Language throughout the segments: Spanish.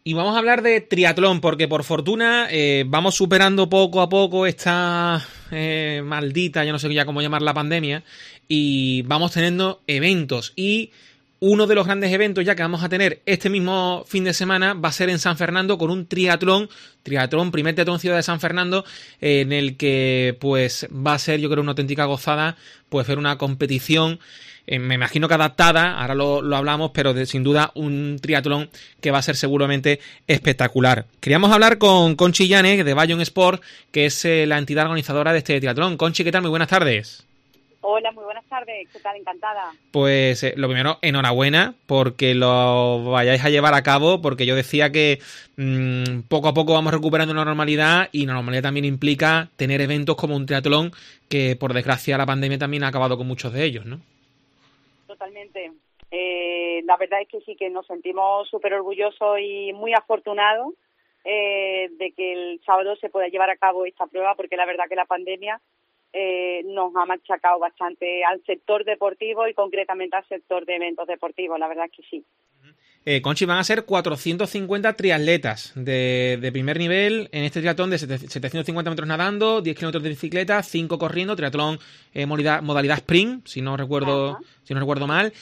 Y vamos a hablar de triatlón, porque por fortuna vamos superando poco a poco esta maldita, ya no sé ya cómo llamar la pandemia, y vamos teniendo eventos. Y uno de los grandes eventos ya que vamos a tener este mismo fin de semana va a ser en San Fernando con un triatlón, primer triatlón Ciudad de San Fernando, en el que pues va a ser, yo creo, una auténtica gozada, pues ver una competición. Me imagino que adaptada, ahora lo hablamos, pero sin duda un triatlón que va a ser seguramente espectacular. Queríamos hablar con Conchi Llanes de Bayon Sport, que es la entidad organizadora de este triatlón. Conchi, ¿qué tal? Muy buenas tardes. Hola, muy buenas tardes. ¿Qué tal? Encantada. Pues lo primero, enhorabuena porque lo vayáis a llevar a cabo, porque yo decía que poco a poco vamos recuperando la normalidad, y la normalidad también implica tener eventos como un triatlón, que por desgracia la pandemia también ha acabado con muchos de ellos, ¿no? Totalmente. La verdad es que sí, que nos sentimos súper orgullosos y muy afortunados de que el sábado se pueda llevar a cabo esta prueba, porque la verdad que la pandemia nos ha machacado bastante al sector deportivo y concretamente al sector de eventos deportivos, la verdad es que sí. Conchi, van a ser 450 triatletas de primer nivel en este triatlón de 750 metros nadando, 10 kilómetros de bicicleta, 5 corriendo, triatlón modalidad sprint, si no recuerdo mal.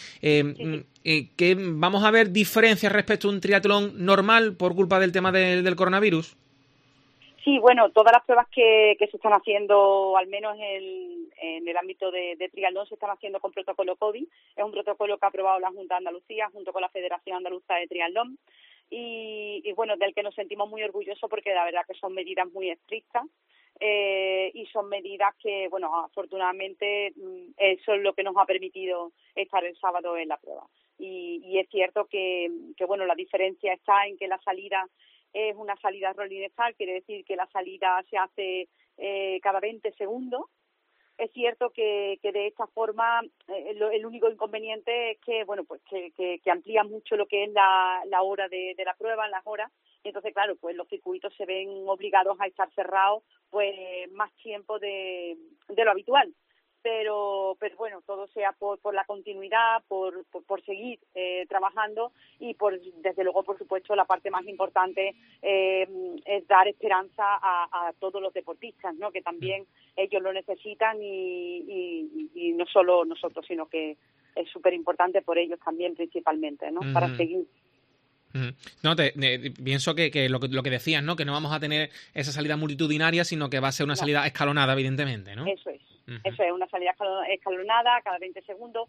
Que vamos a ver diferencias respecto a un triatlón normal por culpa del tema del coronavirus. Sí, bueno, todas las pruebas que se están haciendo, al menos en el ámbito de triatlón, se están haciendo con protocolo COVID. Es un protocolo que ha aprobado la Junta de Andalucía junto con la Federación Andaluza de Triatlón y bueno, del que nos sentimos muy orgullosos porque la verdad que son medidas muy estrictas y son medidas que, bueno, afortunadamente eso es lo que nos ha permitido estar el sábado en la prueba. Y es cierto que bueno, la diferencia está en que la salida es una salida rolling start, quiere decir que la salida se hace cada 20 segundos. Es cierto que de esta forma el único inconveniente es que bueno, pues que amplía mucho lo que es la hora de la prueba, las horas. Y entonces, claro, pues los circuitos se ven obligados a estar cerrados pues más tiempo de lo habitual. Pero bueno, todo sea por la continuidad, por seguir trabajando y desde luego, por supuesto, la parte más importante es dar esperanza a todos los deportistas, ¿no? Que también ellos lo necesitan y no solo nosotros, sino que es súper importante por ellos también principalmente, ¿no? Para seguir. No, pienso que lo que decías, ¿no? Que no vamos a tener esa salida multitudinaria, sino que va a ser una salida escalonada, evidentemente, ¿no? Eso es. Eso es, una salida escalonada, cada 20 segundos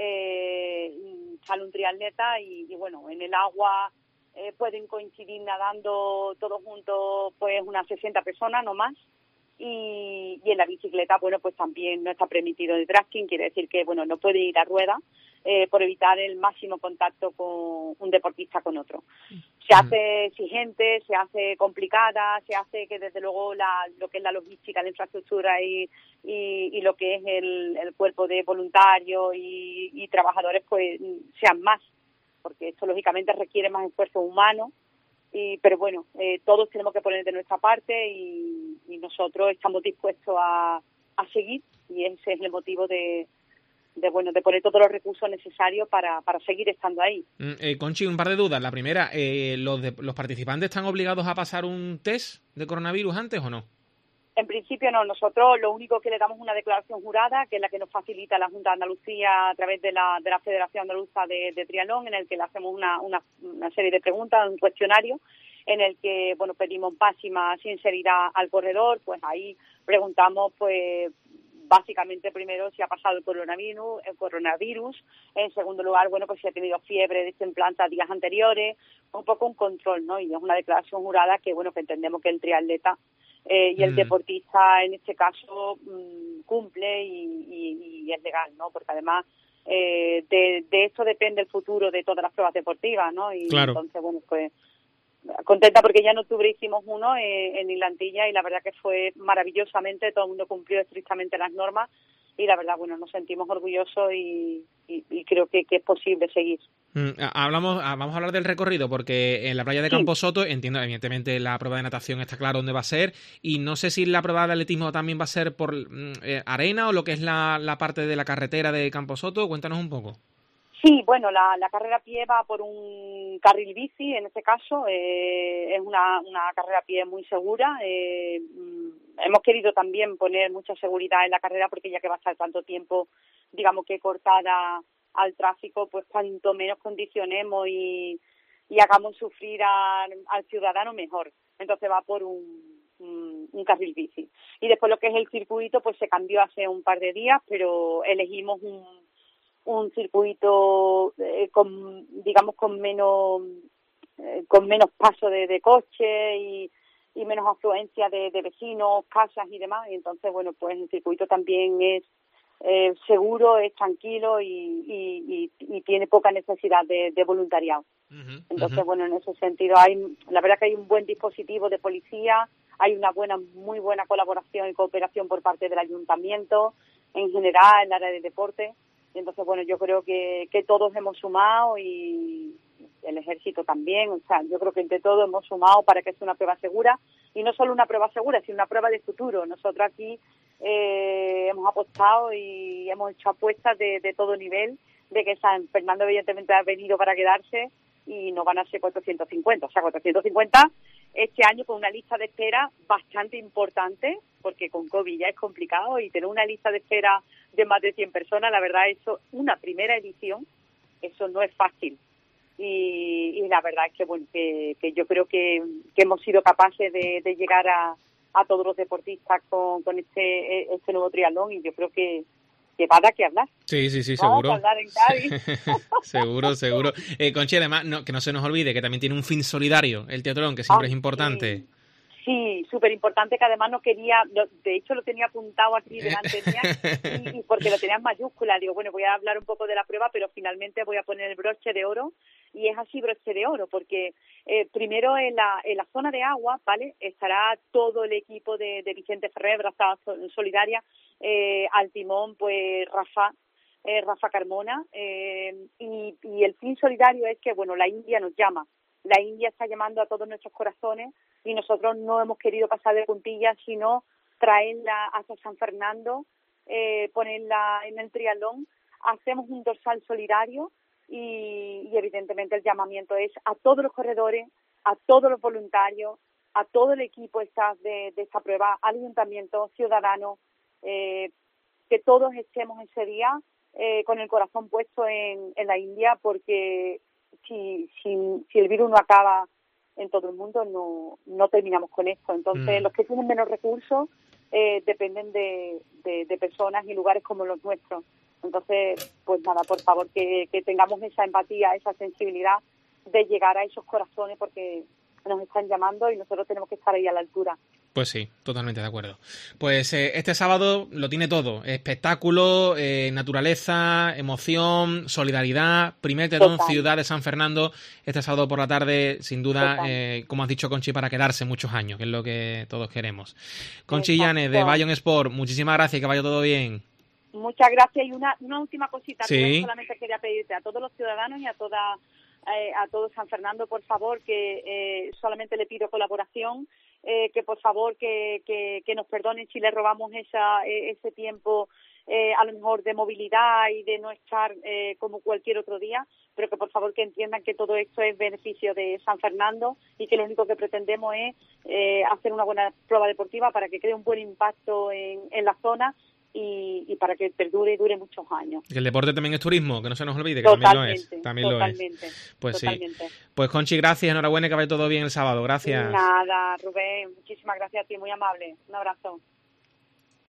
sale un triatleta y bueno, en el agua pueden coincidir nadando todos juntos pues unas 60 personas, no más. Y en la bicicleta, bueno, pues también no está permitido el drafting, quiere decir que, bueno, no puede ir a rueda por evitar el máximo contacto con un deportista con otro. Se hace exigente, se hace complicada, se hace que desde luego lo que es la logística, la infraestructura y lo que es el cuerpo de voluntarios y trabajadores pues sean más, porque esto lógicamente requiere más esfuerzo humano. Pero bueno, todos tenemos que poner de nuestra parte y nosotros estamos dispuestos a seguir, y ese es el motivo de poner todos los recursos necesarios para seguir estando ahí. Conchi, un par de dudas. La primera, ¿los participantes están obligados a pasar un test de coronavirus antes o no? En principio no, nosotros lo único que le damos una declaración jurada, que es la que nos facilita la Junta de Andalucía a través de la Federación Andaluza de Triatlón, en el que le hacemos una serie de preguntas, un cuestionario, en el que bueno pedimos máxima sinceridad al corredor. Pues ahí preguntamos pues básicamente primero si ha pasado el coronavirus, en segundo lugar, bueno, pues si ha tenido fiebre de templanza días anteriores, un poco un control, ¿no? Y es una declaración jurada que bueno, que entendemos que el triatleta y el deportista en este caso cumple y es legal, ¿no? Porque además de esto depende el futuro de todas las pruebas deportivas, ¿no? Y claro. Entonces, bueno, pues contenta porque ya en octubre hicimos uno en Islantilla y la verdad que fue maravillosamente, todo el mundo cumplió estrictamente las normas y la verdad, bueno, nos sentimos orgullosos y creo que es posible seguir. Vamos a hablar del recorrido, porque en la playa de Camposoto, entiendo, evidentemente la prueba de natación está claro dónde va a ser, y no sé si la prueba de atletismo también va a ser por arena o lo que es la parte de la carretera de Camposoto. Cuéntanos un poco. Sí, bueno, la carrera a pie va por un carril bici, en este caso, es una carrera a pie muy segura. Hemos querido también poner mucha seguridad en la carrera porque ya que va a estar tanto tiempo, digamos que cortada al tráfico, pues cuanto menos condicionemos y hagamos sufrir al ciudadano mejor. Entonces va por un carril bici. Y después lo que es el circuito, pues se cambió hace un par de días, pero elegimos un circuito con menos paso de coche y menos afluencia de vecinos, casas y demás. Y entonces, bueno, pues el circuito también es seguro, es tranquilo y tiene poca necesidad de voluntariado. Entonces, bueno, en ese sentido la verdad que hay un buen dispositivo de policía, hay una muy buena colaboración y cooperación por parte del ayuntamiento, en general, en el área de deporte. Y entonces, bueno, yo creo que todos hemos sumado y el ejército también, o sea, yo creo que entre todos hemos sumado para que sea una prueba segura, y no solo una prueba segura, sino una prueba de futuro. Nosotros aquí hemos apostado y hemos hecho apuestas de todo nivel, de que San Fernando evidentemente ha venido para quedarse y no van a ser 450, o sea, 450 este año con una lista de espera bastante importante, porque con COVID ya es complicado, y tener una lista de espera de más de 100 personas, la verdad, eso, una primera edición, eso no es fácil. Y la verdad es que, bueno, que yo creo que hemos sido capaces de llegar a todos los deportistas con este nuevo triatlón, y yo creo que va a dar que hablar. Sí, Vamos seguro. a hablar en Cádiz. Seguro. Conchi, además, que no se nos olvide que también tiene un fin solidario, el triatlón, que siempre es importante. Sí, súper importante, que además no quería, de hecho lo tenía apuntado aquí delante mía y porque lo tenía en mayúscula. Digo, bueno, voy a hablar un poco de la prueba, pero finalmente voy a poner el broche de oro, y es así, broche de oro, porque primero en la zona de agua, ¿vale? Estará todo el equipo de Vicente Ferrer, Brazada Solidaria, al timón, pues Rafa Carmona, y el fin solidario es que, bueno, la India nos llama. La India está llamando a todos nuestros corazones y nosotros no hemos querido pasar de puntillas, sino traerla hasta San Fernando, ponerla en el triatlón. Hacemos un dorsal solidario y evidentemente el llamamiento es a todos los corredores, a todos los voluntarios, a todo el equipo staff de esta prueba, al ayuntamiento, ciudadanos, que todos estemos ese día con el corazón puesto en la India, porque si el virus no acaba en todo el mundo, no terminamos con esto. Entonces, los que tienen menos recursos dependen de personas y lugares como los nuestros. Entonces, pues nada, por favor, que tengamos esa empatía, esa sensibilidad de llegar a esos corazones, porque nos están llamando y nosotros tenemos que estar ahí a la altura. Pues sí, totalmente de acuerdo. Pues este sábado lo tiene todo: espectáculo, naturaleza, emoción, solidaridad, primer triatlón Ciudad de San Fernando este sábado por la tarde, sin duda, como has dicho, Conchi, para quedarse muchos años, que es lo que todos queremos. Conchi Llanes, de Bayonne Sport, muchísimas gracias y que vaya todo bien. Muchas gracias, y una última cosita. Sí. Solamente quería pedirte a todos los ciudadanos y a todo San Fernando, por favor, que solamente le pido colaboración, que por favor que nos perdonen si le robamos ese tiempo, a lo mejor de movilidad y de no estar como cualquier otro día, pero que por favor que entiendan que todo esto es beneficio de San Fernando y que lo único que pretendemos es hacer una buena prueba deportiva para que cree un buen impacto en la zona y para que perdure y dure muchos años. Que el deporte también es turismo, que no se nos olvide, que totalmente, también lo es. Pues totalmente. Sí. Pues Conchi, gracias, enhorabuena, que vaya todo bien el sábado, gracias. Nada, Rubén, muchísimas gracias a ti, muy amable. Un abrazo.